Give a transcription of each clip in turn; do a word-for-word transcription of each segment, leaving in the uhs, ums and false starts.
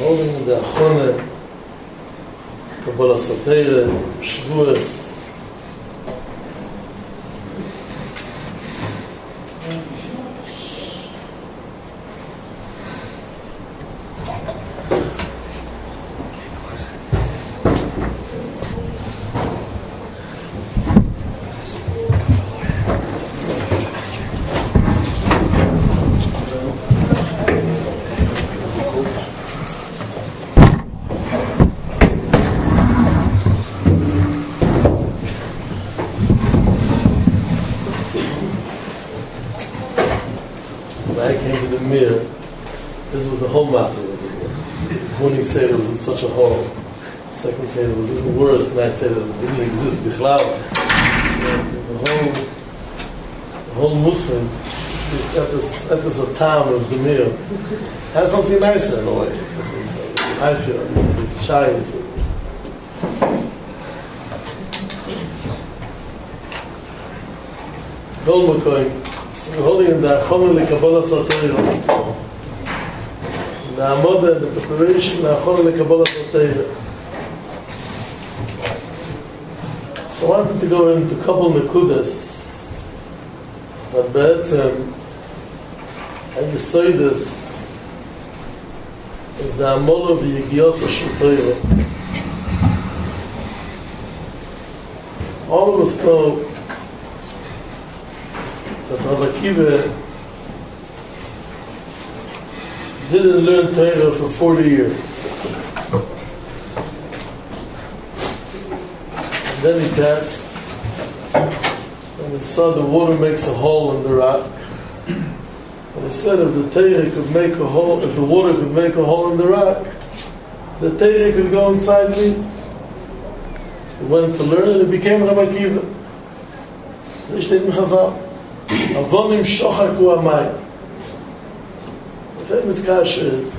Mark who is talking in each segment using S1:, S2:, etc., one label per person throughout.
S1: holding the Achone, Kabbalah Satire, Shavuos. Seder was in such a hole. Second Seder was even worse. Night Seder didn't exist. Bichlal. The whole, the whole Muslim, this episode time of the meal, has something nicer in a way. I feel it's shy. Kol Makoim. So we're holding in the Achone L'Kabbalah Satira. The Amoda, the preparation, the Achone L'Kabbalah Satira. So I wanted to go into a couple nekudas that Be'etzem and the Soides of the Amola v'Yigiyos HaShultoira. All of us know that Rabbi Akiva didn't learn Torah for forty years. And then he passed, and he saw the water makes a hole in the rock. And he said if the Torah could make a hole, if the water could make a hole in the rock, the Torah could go inside me. He went to learn and he became Rabbi Akiva. This steht in Chazal. Avonim shochaku amayim. The famous kasha is,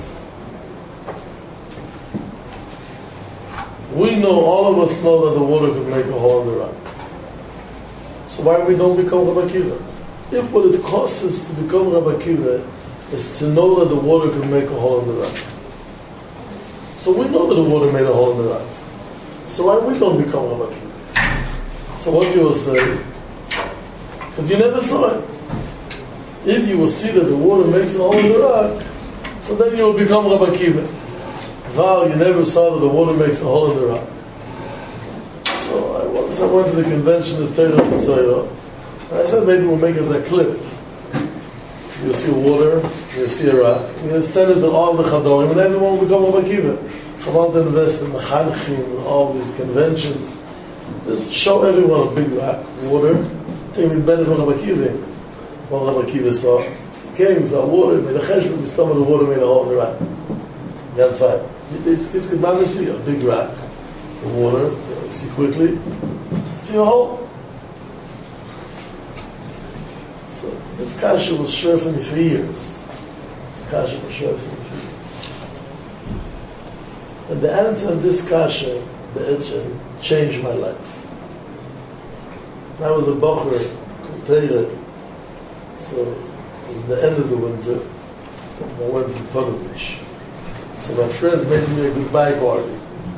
S1: we know, all of us know that the water could make a hole in the rock. So why we don't become Rabbi Akiva? If what it costs us to become Rabbi Akiva is to know that the water could make a hole in the rock. So we know that the water made a hole in the rock. So why we don't become Rabbi Akiva? So what you will say? Because you never saw it. If you will see that the water makes a hole in the rock, so then you will become Rabbi Akiva. Val, you never saw that the water makes a hole in the rock. So I, once I went to the convention of Torah and Messiah, and I said maybe we'll make us a clip. You'll see water, you'll see a rock, and you'll send it to all the Chadorim, and everyone will become Rabbi Akiva. Chabad to invest in the Chanchim and all these conventions. Just show everyone a big rock, water. Take me better from Rabbi Akiva. What Rabbi Akiva saw, he came, he saw water, made a cheshbon, his stomach, the water made a hole in the rock. That's fine. These kids could never see a big rock, the water, you know, see quickly, see a hole. So this kasha was sure for me for years. This kasha was sure for me for years. And the answer of this kasha, the Etchen, changed my life. When I was a bocher, Torah, so it was the end of the winter, and I went to Ponovich. So my friends made me a goodbye party.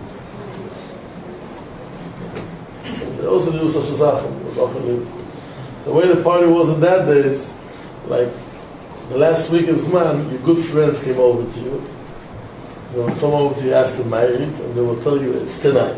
S1: So they also do such a zachen, the way the party was in that days, like the last week of Zman, your good friends came over to you. They would come over to you after Ma'ariv, and they will tell you it's tonight.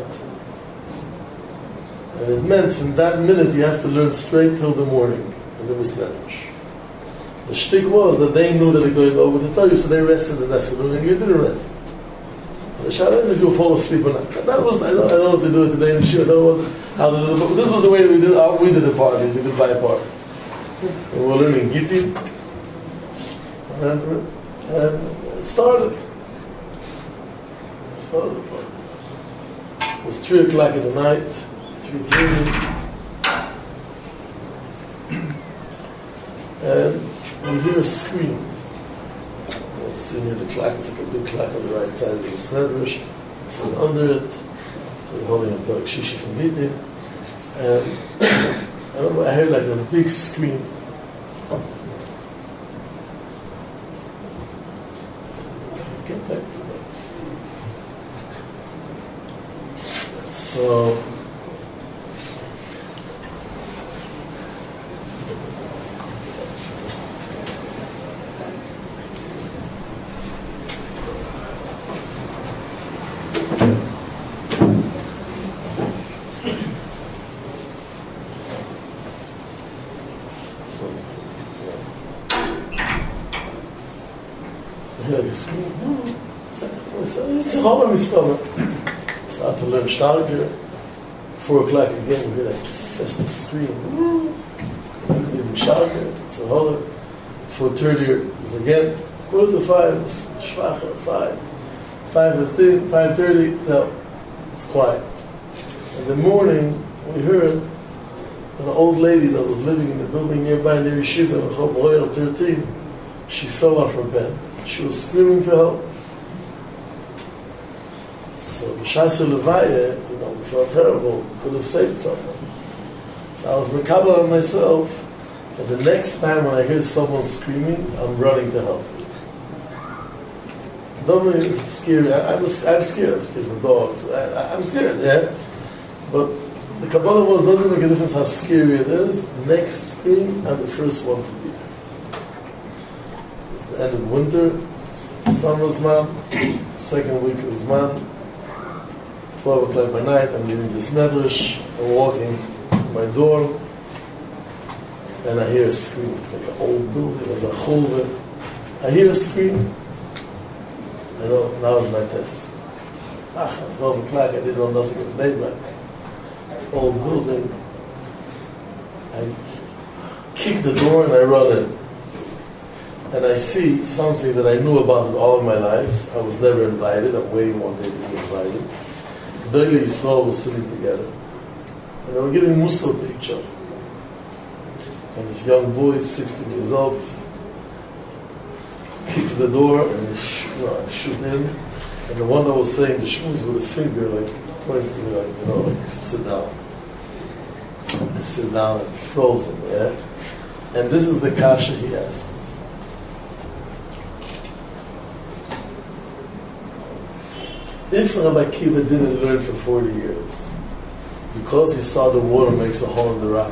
S1: And it meant from that minute you have to learn straight till the morning, and there was Medrash. The shtick was that they knew that they were going over to tell you, so they rested in the afternoon, and you didn't rest. And the shara is if you fall asleep or not. That was, I don't, I don't know if they do it today in Shia, I don't know what, how they do it, but this was the way we did, how we did the party, the goodbye party. And we were learning Giti, and, and it started. It started the party. It was three o'clock in the night, three thirty, and we hear a scream. You see near the clock, it's like a big clock on the right side of the Medrash. So under it, so we're holding a Perek Shishi from Vitim, and I remember I heard like a big scream. I came back to that. So, it's a whole miscover. Start to learn starker. Four o'clock again, we hear that festive scream. Even starker. It's a whole. Four thirty is again. Quarter to five. It's schwacher. Five. Five fifteen. Five thirty. No, it's quiet. In the morning, we heard that an old lady that was living in the building nearby near Yeshiva, in Chob Royal thirteen, she fell off her bed. She was screaming for help. So, B'Shas Levaya, you know, we felt terrible. We could have saved someone. So I was mekabel on myself that the next time when I hear someone screaming, I'm running to help. Don't really if it's scary. I, I'm, I'm scared. I'm scared for dogs. I, I'm scared, yeah? But the Kabbalah was, doesn't make a difference how scary it is. Next scream, I'm the first one to be. It's the end of winter. Summer's man. Second week of Zman. twelve o'clock by night, I'm leaving this medrash, I'm walking to my dorm, and I hear a scream. It's like an old building, like a chulva. I hear a scream. I know, now is my test. Ach, at twelve o'clock, I didn't know nothing of neighbor. It's an old building. I kick the door and I run in. And I see something that I knew about all of my life. I was never invited. I'm waiting one day to be invited. Daily Yisrael was sitting together. And they were giving mussar to each other. And this young boy, sixteen years old, kicks the door and I shoot, you know, I shoot him. And the one that was saying the shmuz with a finger, like, points to me, like, you know, like, sit down. I sit down and frozen, yeah? And this is the kasha he asks. If Rabbi Akiva didn't learn for forty years, because he saw the water makes a hole in the rock,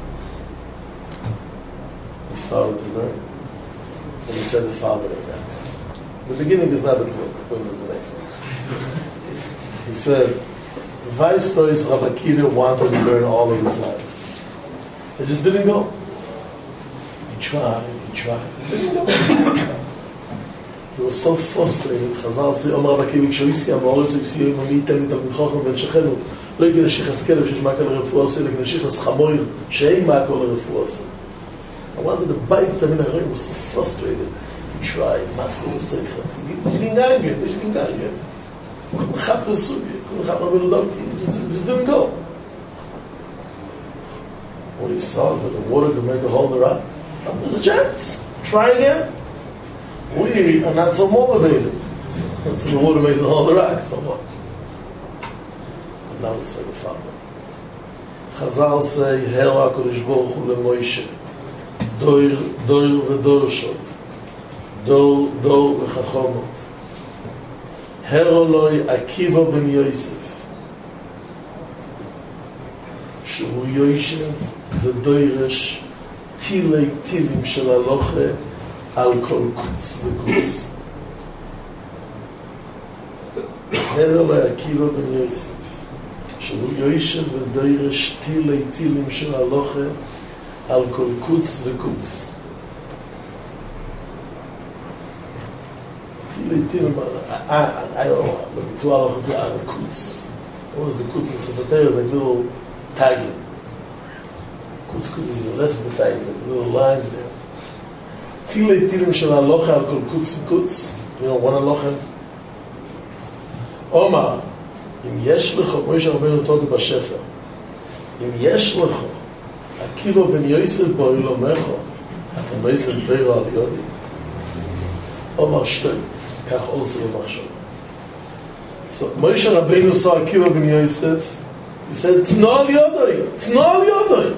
S1: he started to learn. And he said the following answer. The beginning is not the point, the point is the next one. He said, Vaistois Rabbi Akiva wanted to learn all of his life. It just didn't go. He tried, he tried, it didn't go. He was so frustrated. Chazal say, Omar Rabbi Akiva, כשהויסי המאורץ הויסי יום עמי תלמיד תלמיד חכם בן שכנו, לא יגיע נשיך כלב שיש מעקל לרפואה עושה, אלא נשיך חמור שאין מעקל לרפואה עושה. I wanted to bite Talmid Chacham. He was so frustrated. He tried, master the seichas. He didn't get it. He didn't get it. He couldn't have the sugi. He couldn't have the donkey. It just didn't go. When he saw that the water could make a hole in the rock, oh, there's a chance. Try again. We are not so motivated. So the water makes a hole in the rock. So what? And now we say the following. Chazal say, Hera HaKadosh Baruch Hu leMoshe, Dor, Dor v'Dorshov, Dor, Dor v'Chachomov, Hera Loi Akiva ben Yosef, Shehu Yoshev v'Doresh Tilei Tilim shel Halocha al kol kutz v'kutz. Hera Loi Akiva ben Yosef, שהוא יושב ודורש תילי תילים של הלוכה על כל קוץ וקוץ. תילי תילים, I don't know, but the two halacha be on kutz. What was the kutz in Sabbatei? It's like little tagging. Kutz kutz is less of the tagging, like little lines there. Tili tilim shel halocha al kol kutz v'kutz. You know, one halocha. Omar, אם יש לך, מוישה רבנו תודה בשפר, אם יש לך, עקיבא בן יוסף בו אילומך, אתה מייסר תירו על יודי. אומר שתי, כך עושה במחשב. So, מוישה רבנו saw עקיבא בן יוסף, he said, תנו על יודי, תנו על יודי.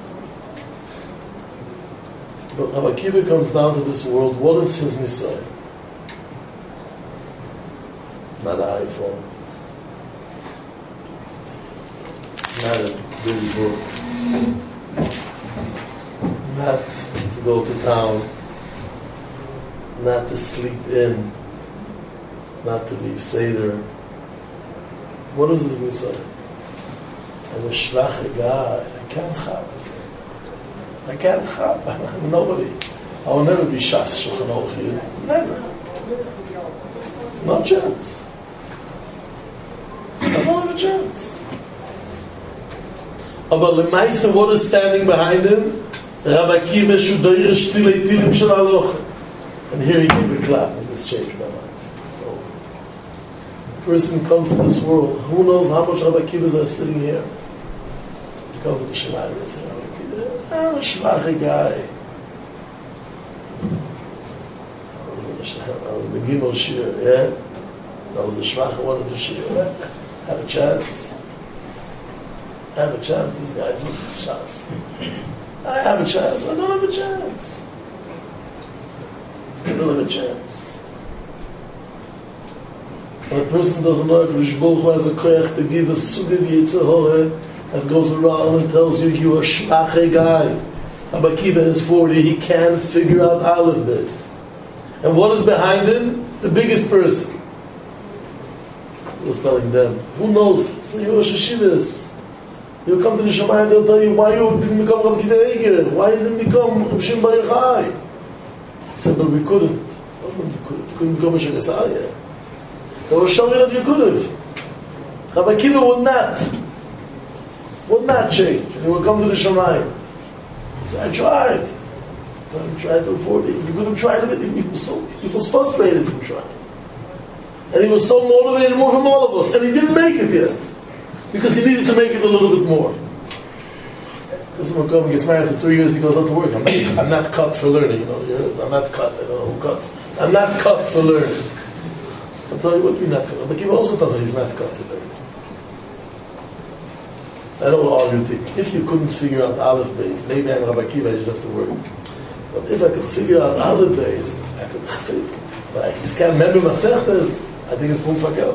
S1: But Rabbi Akiva comes down to this world, what is his nisai? Not an iPhone. not a big book, not to go to town, not to sleep in, not to leave Seder. What is his nisayon? I'm a shvache guy. I can't chap. I can't chap. I'm nobody. I will never be Shas Shulchan Aruch here. Never. No chance. I don't have a chance. But Lemaisa, what is standing behind him? Rabbi Akiva Shudoyre Shtile Tilim Shel Halacha. And here he gave a clap, and this changed my life. So, a person comes to this world, who knows how much Rabbi Akivas are sitting here? You come to the Shemayim and say, Rabbi Akiva, I'm a shvache guy. I was in the Gimel Shir, yeah? I was the shvache one of the Shir. Have a chance. I have a chance. These guys look at the shots. I have a chance. I don't have a chance. I don't have a chance. When a person doesn't know Hakadosh Baruch Hu has a koyach to give a sugi of Yetzer Hara and goes around and tells you you're a shvache guy. Rabbi Akiva is forty. He can't figure out Aleph Beis. And what is behind him? The biggest person. He was telling them, who knows? So you're a Shishivas. You come to the Shemayim, they'll tell you, why you didn't become Rabbi Akiva Eiger? Why you didn't become Rabbi Shimon Bar Yochai? He said, but we couldn't. Oh, you couldn't. You couldn't become a Shegasariya. They were showing that you could have. Rabbi Akiva would not. Would not change. And he would come to the Shemayim. He said, I tried. I tried to afford it. He could have tried it. He was, so, he was frustrated from trying. And he was so motivated more from all of us. And he didn't make it yet. Because he needed to make it a little bit more. This McCombie gets married for two years, he goes out to work. I'm not, I'm not cut for learning, you know. I'm not cut. I don't know who cuts. I'm not cut for learning. I'll tell you what we're not cut. But he also thought he's not cut to learn. So I don't want to argue with you. If you couldn't figure out Aleph Beis, maybe I'm Rabbi Akiva, I just have to work. But if I could figure out Aleph Beis, I could figure. But I just can't remember Masechtas. I think it's Pum Fakelt.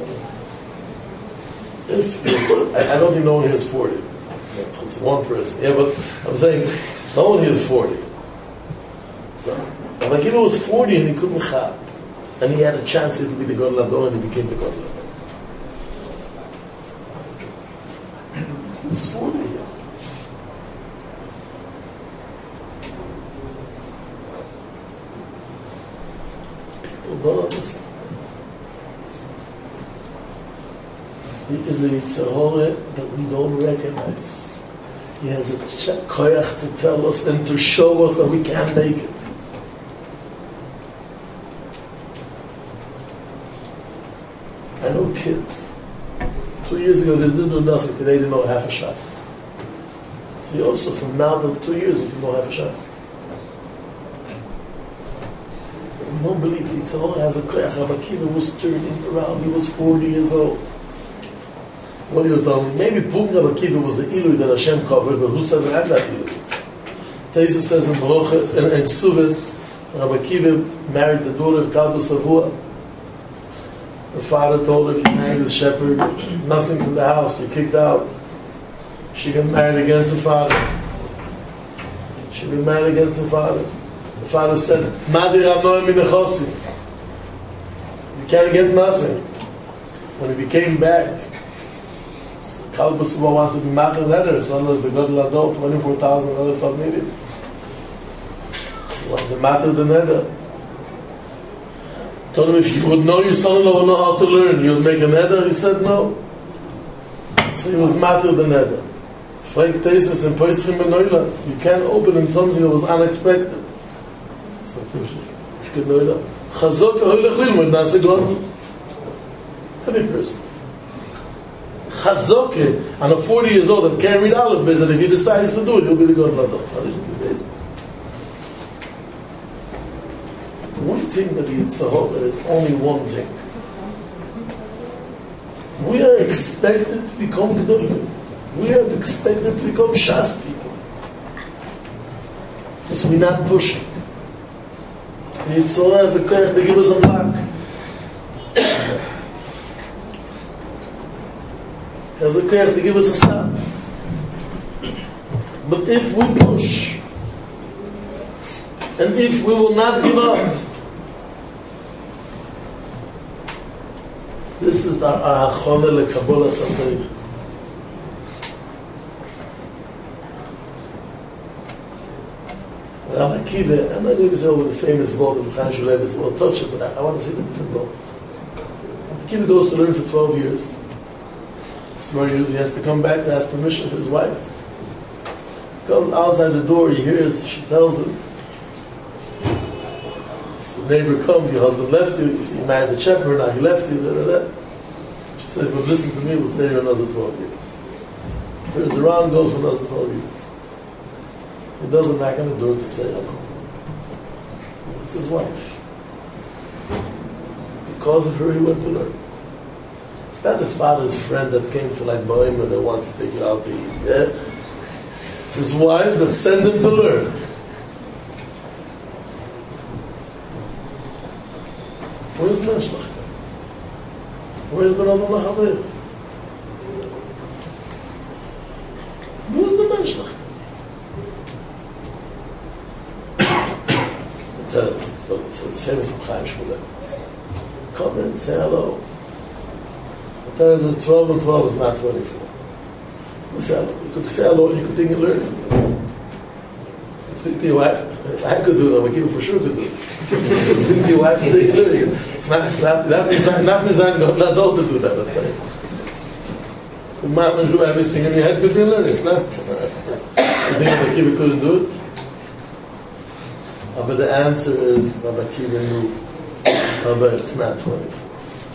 S1: If I, I don't think no one here is forty. It's one person. Yeah, but I'm saying no one here is forty. So Rabbi Akiva was forty and he couldn't chap, and he had a chance to be the Gadol Hador, and he became the Gadol Hador. He was forty. People don't understand. He is a Yetzer Hara that we don't recognize. He has a koyach to tell us and to show us that we can't make it. I know kids. Two years ago they didn't know nothing. They didn't know half a shas. So also from now to two years you can know half a shas. We don't believe the Yetzer Hara has a koyach. Rabbi Akiva was turning around. He was forty years old. What do you tell me? Maybe Pum Rabbi Akiva was the Ilui that Hashem covered, but who said we had that Ilui? Taisa says in Baruch, in, in Ksuvas, Rabbi Akiva married the daughter of Kalba Savua. Her father told her, if you marry this shepherd, nothing from the house, you're kicked out. She got married against her father. She got married against her father. The father said, Madi Ramon Minachosi. You can't get nothing. When he became back, Kalba Savua wanted to be mad at letters, unless the Gadol Hador, twenty-four thousand other Talmidim. So the matter the nether. Told him, if you would know your son-in-law would know how to learn, you would make a nether? He said no. So he was matter the nether. Frank Tesis and Poistrim Benoila. You can't open in something that was unexpected. So Shkid Noila. Chazok Hoylech Lilmud Nase Gadol. Every person. Chazok, and a forty years old that can't read Aleph Beis, and if he decides to do it, he'll be the Gadol Hador. One thing that the Yetzer Hara is only one thing. We are expected to become Gedolim. We are expected to become Shas people. So we're not pushing. The Yetzer Hara has a koyach to give us a mark. Has a koyach to give us a stop. But if we push, and if we will not give up, this is the Ahachone LeKabbalah Santarich. Rabbi Akiva, I'm not going to say over the famous word of Chaim Shulevitz, we'll touch it, but I, I want to say the different word. Rabbi Akiva goes to learn for twelve years. For twelve years, he has to come back and ask permission for his wife. He comes outside the door, he hears, she tells him, the neighbor come, your husband left you, you see, you married the shepherd, now he left you, da da da. She said, if you listen to me, we'll stay here another twelve years. Turns around, goes for another twelve years. He doesn't knock on the door to say hello. It's his wife. Because of her, he went to learn. It's not the father's friend that came for like Bohem and they wants to take you out to eat. Yeah? It's his wife that sent him to learn. Where's Menschlichkeit? Where's Ben Adam Lachaver? Where's the Menschlichkeit? So, so the famous Chaim Shmulevitz. Come in, say hello. The Torah says twelve and twelve is not twenty-four. You say hello. You could say hello and you could think you're learning. Speak to your wife. If I could do that, Akiva for sure could do it. Speak to your wife and think you're learning. It's not, not, not, it's not, not designed for an adult to do that. Okay? The man must do everything in your head could be learning. It's not. It's, you think Akiva couldn't do it? But the answer is, Rabbi Akiva knew, but it's not twenty-four.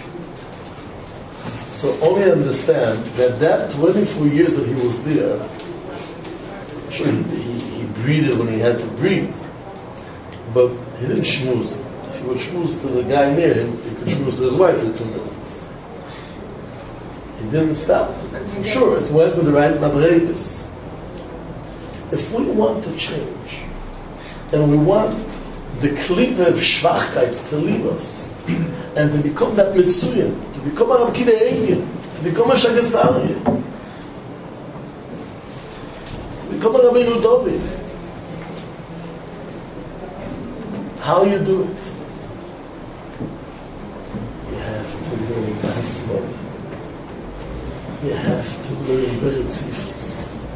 S1: So only understand that that twenty-four years that he was there, sure, he, he, he breathed when he had to breathe, but he didn't schmooze. If he would schmooze to the guy near him, he could schmooze to his wife for two minutes. He didn't stop. Sure, it went with the right madreitis. If we want to change, and we want the klippe of Schwachkeit to leave us, and to become that Mitzuyan, to become a Rabbi Akiva Eiger, to become a Shagasari, to become a Rabbeinu David. How you do it? You have to learn Basmol. You have to learn Beretzifus.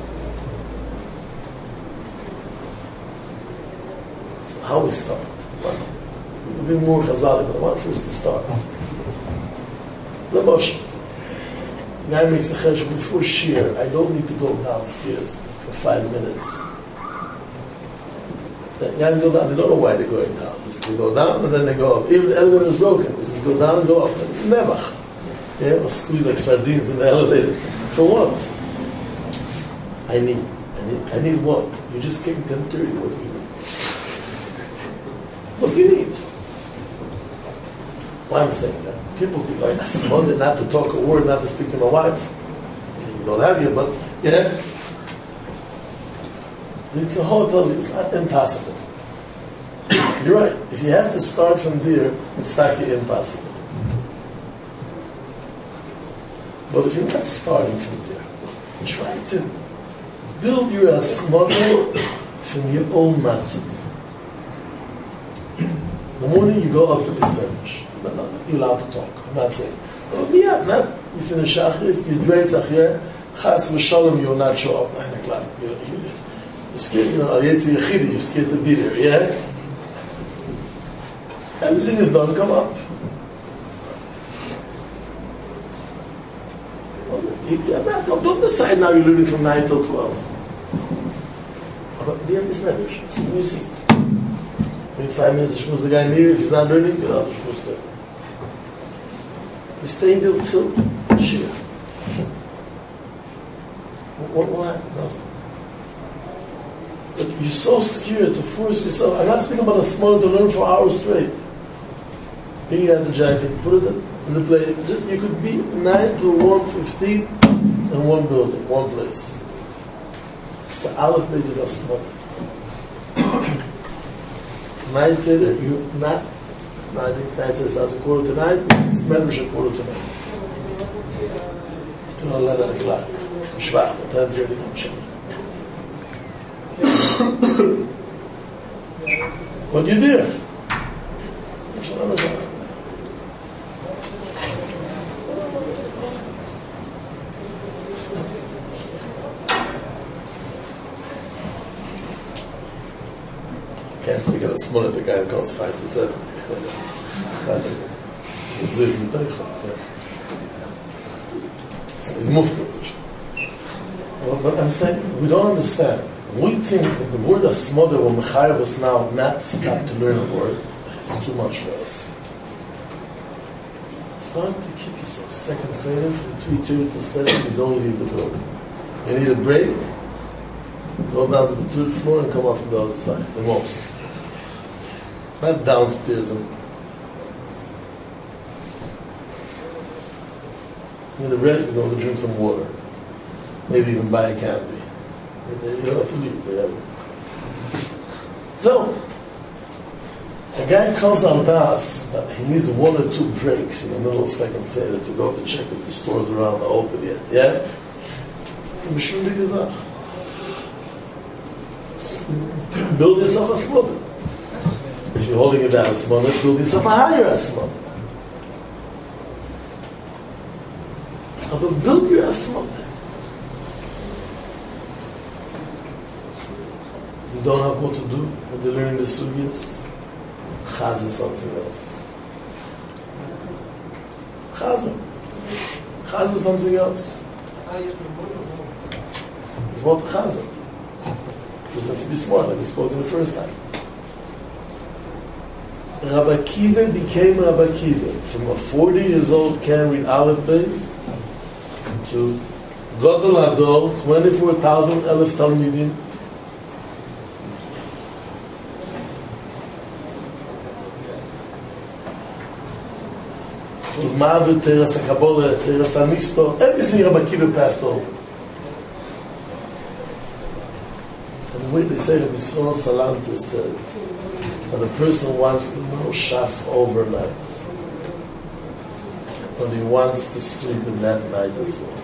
S1: How we start? Well, we'll be more Chazali, but I want first to start. The Moshe. The guy makes a chesh before Shir. I don't need to go downstairs for five minutes. The guys go down, they don't know why they're going down. They go down and then they go up. Even the elevator is broken, they just go down and go up. Never. Yeah, or squeeze like sardines in the elevator. For what? I need. I need, I need what? You just came ten thirty, what do you need? What do you need? Why I'm saying that? People think, like, that's Monday not to talk a word, not to speak to my wife. You don't have you, but, yeah. It's a whole tells you, it's not impossible. You're right. If you have to start from there, it's tacky impossible. But if you're not starting from there, try to build your asmana from your own matzah. In the morning you go up to this bench. No, no, you're allowed to talk. I'm not saying. Oh, yeah, not. You finish Shachris, you dreid Zachir, Chas v'shalom, you will not show up nine o'clock. You, you, you're scared, you know, Al-Yetzi Yechidi, you're scared to be there, yeah? Everything is done, come up. Well, you, yeah, man, don't, don't decide now you're learning from nine till twelve. But be in this marriage, sit in your seat. In five minutes, you the guy near. If he's not learning, get out. You stay until till Shia. What will happen? Nothing. But you're so scared to force yourself. I'm not speaking about a small to learn for hours straight. Bring out the jacket, put it in the place. Just you could be nine to one fifteen in one building, one place. It's an aleph basic of small. Nine Seder, you're not, no, I think nine Seder starts a quarter to nine, it's Medrash a quarter to nine. Till eleven o'clock. Shvach, ten thirty, But you're there. Can't speak of a smaller, the guy that comes five to seven. He's moved. Well, but I'm saying, we don't understand. We think that the word asmoda will mechayev us now not to stop to learn a word. It's too much for us. Start to keep yourself second seder from three thirty to seven. You don't leave the building. You need a break. Go down to the third floor and come up from the other side. The most. Not downstairs and in the rest, you're going to drink some water. Maybe even buy a candy. You don't have to leave. So, a guy comes on das that he needs one or two breaks in the middle of second seder to go to check if the stores around are open yet. Yeah? It's a mishundig gezach. Build yourself a smother. If you're holding it down a smother, build yourself a higher smother. But build your smother. You don't have what to do when they're learning the sugyas. Chaz is something else. Chaz. Chaz is something else. It's what chaz. Just has to be smart, like we spoke in the first time. Rabbi Akiva became Rabbi Akiva. From a forty years old can't read Aleph Beis to Gadol Adol, twenty-four thousand Elef Talmidim. It was Ma'avid, Teras HaKabbalah, Teras HaNisto, everything Rabbi Akiva passed over. And the way they say Rabbi Yisrael Salanter said that a person wants to know Shas overnight, but he wants to sleep in that night as well.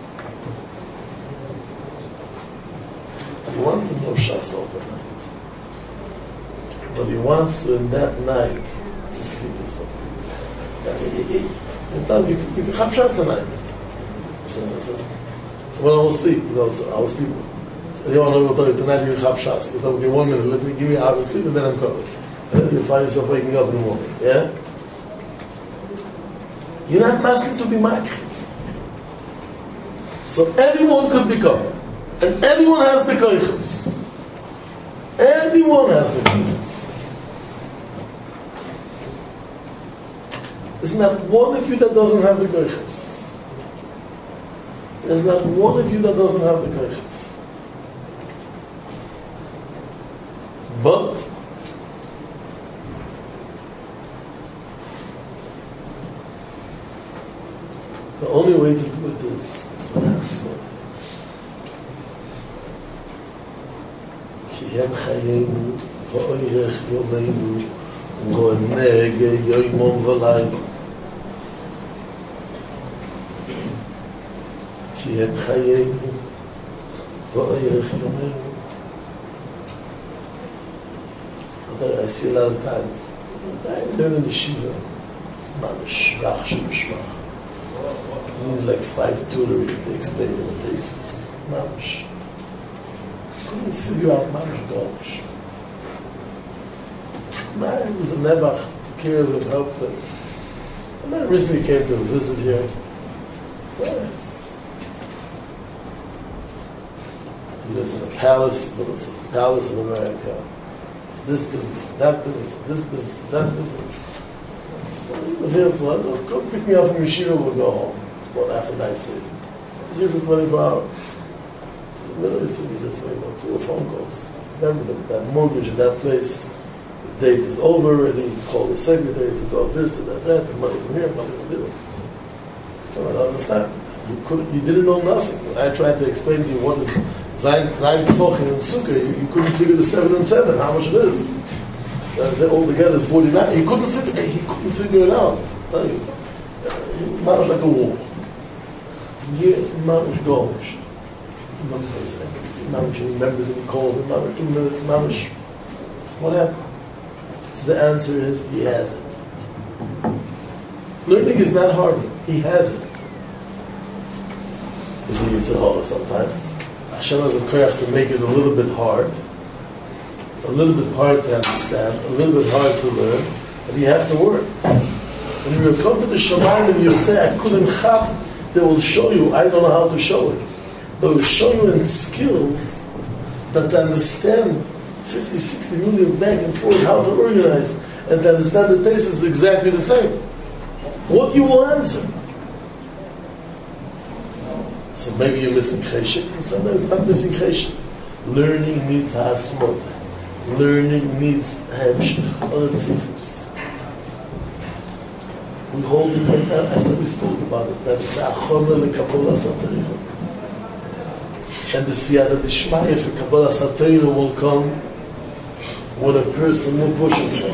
S1: He wants to know Shas overnight, but he wants to in that night to sleep as well. In time you can, you can have Shas tonight. So when I was asleep, you know, so I was sleeping. So you want to know tonight you can have Shas. You thought, okay, one minute, let me give me an hour of sleep and then I'm covered. And then you find yourself waking up in the morning. Yeah? You're not asking to be makriv. So everyone could become. And everyone has the koiches. Everyone has the koiches. There's not one of you that doesn't have the koiches. There's not one of you that doesn't have the koiches. But the only way to do it is is with asmod. Ki hem chayenu v'oirech yomeinu v'onege yoimon v'layim. Ki hem chayenu v'oirech yomeinu. I see a lot of times, I learn in the Shiva, it's mamish, shvach shemishmach. You need like five tutoring to explain what this was. Mamish. Couldn't figure out Mamish Gomish. Man was a Nebuch, took care of him, helped him. And then recently came to visit here. Yes. He lives in a palace, he lives in a palace in America. It's this business, that business, this business, that business. So he was here, so I thought, come pick me up from Yeshiva, we'll go home. About half a night city. I was here for twenty-four hours. So in the middle of the city, he says, so you know, two phone calls. Remember that, that mortgage in that place, the date is over already, you call the secretary to go this, to that, that, and money from here, money from there. Come on, I don't understand. You couldn't, you didn't know nothing. When I tried to explain to you what is Zayin Tfochin and Sukkah, you, you couldn't figure the seven and seven, how much it is. I said all together is forty-nine. He couldn't figure, he couldn't figure it out. I'll tell you. He was like a wall. Yes, Mamish Gomish. numbers, and mamish, and he remembers and he calls and mamish, two minutes, mamish. What happened? So the answer is, he has it. Learning is not hard. He has it. Is a Yetzer Hara sometimes. Hashem has a koyach to make it a little bit hard, a little bit hard to understand, a little bit hard to learn, but you have to work. When you come to the Shamayim and you say, I couldn't chap, they will show you, I don't know how to show it. They will show you in skills that to understand fifty, sixty million back and forth, how to organize, and to understand the taste is exactly the same. What you will answer. So maybe you're missing cheshik, and sometimes not missing cheshik. Learning needs hasmod. Learning needs hamshich or tzifus. We hold it like that, as we spoke about it, that it's achona lekabbalas hatayra. And the siyata d'shmaya for kabbalas hatayra will come when a person will push himself.